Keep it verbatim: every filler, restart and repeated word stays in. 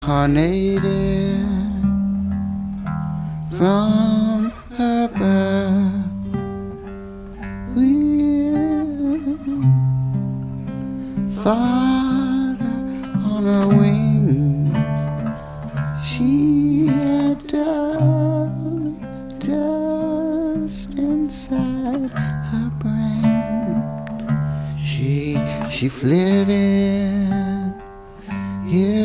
Incarnated from her birth, with flutter on her wings, she had dug dust inside her brain. She she flitted here